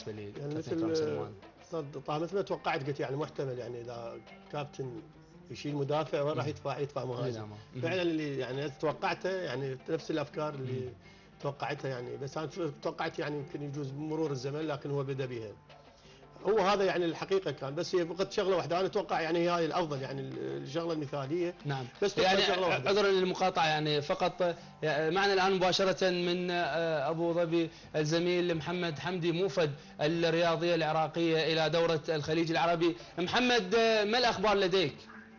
يعني لكابتن اكرم سلمان؟ طبعا مثل ما توقعت، قلت يعني محتمل يعني اذا كابتن يشيل مدافع وين راح يدفع مهاجم. فعلا اللي يعني توقعته يعني نفس الافكار اللي توقعتها يعني، بس انا توقعت يعني يمكن يجوز بمرور الزمن، لكن هو بدا بها. هو هذا يعني الحقيقه كان، بس هي فقط شغله واحده انا اتوقع يعني هي هاي الافضل يعني الشغله المثاليه. نعم. بس يعني شغله واحده. عذرا للمقاطعه يعني فقط، معنا الان مباشره من ابو ظبي الزميل محمد حمدي موفد الرياضيه العراقيه الى دوره الخليج العربي. محمد، ما الاخبار لديك؟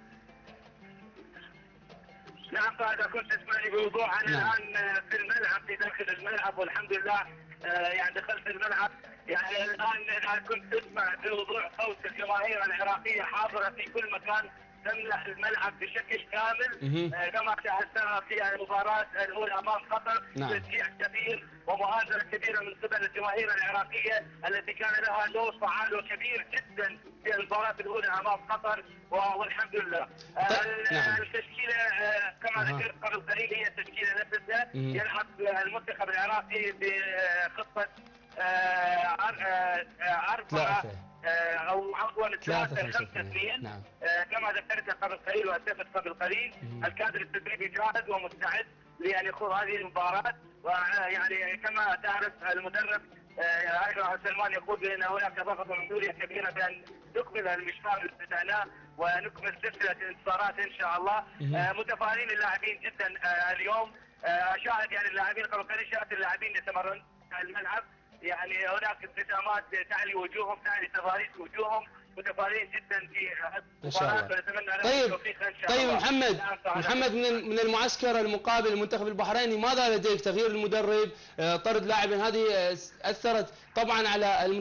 نعم قاعد اكون تسمعني بوضوح. انا نعم. الان في الملعب، في داخل الملعب، والحمد لله يعني دخلت الملعب. يعني الان انا كنت تسمع بوضوح صوت الجماهير العراقيه حاضره في كل مكان، تملأ الملعب بشكل كامل. كما شاهدناها في المباراه الاولى امام قطر. نعم. تشجيع كبير ومؤازره كبيره من قبل الجماهير العراقيه التي كان لها دور فعال وكبير جدا في المباراه الاولى امام قطر، والحمد لله. نعم. التشكيله كما ذكرت قبل قليل هي تشكيله نفسها. يلعب المنتخب العراقي بخطه 4 او عفوا 3-5-2. نعم. كما ذكرت قبل قليل واتفق قبل قليل. الكادر التدريبي جاهز ومستعد لان يخوض هذه المباراه. ويعني كما تعرف المدرب اكرم سلمان يقول بان هناك ضغط ومسؤوليه كبيره بان نكمل المشوار اللي بدأناه ونكمل سلسله انتصارات ان شاء الله. متفائلين اللاعبين جدا اليوم. اشاهد يعني اللاعبين قبل قليل، شاهدت اللاعبين يتمرن على الملعب. يعني هناك ابتسامات تعلي وجوههم، تعلي تضاريس وجوههم، متفائلين جدا في ان شاء الله. ونتمنى لهم التوفيق ان شاء الله. محمد من المعسكر المقابل المنتخب البحريني، ماذا لديك؟ تغيير المدرب، طرد لاعب، هذه اثرت طبعا على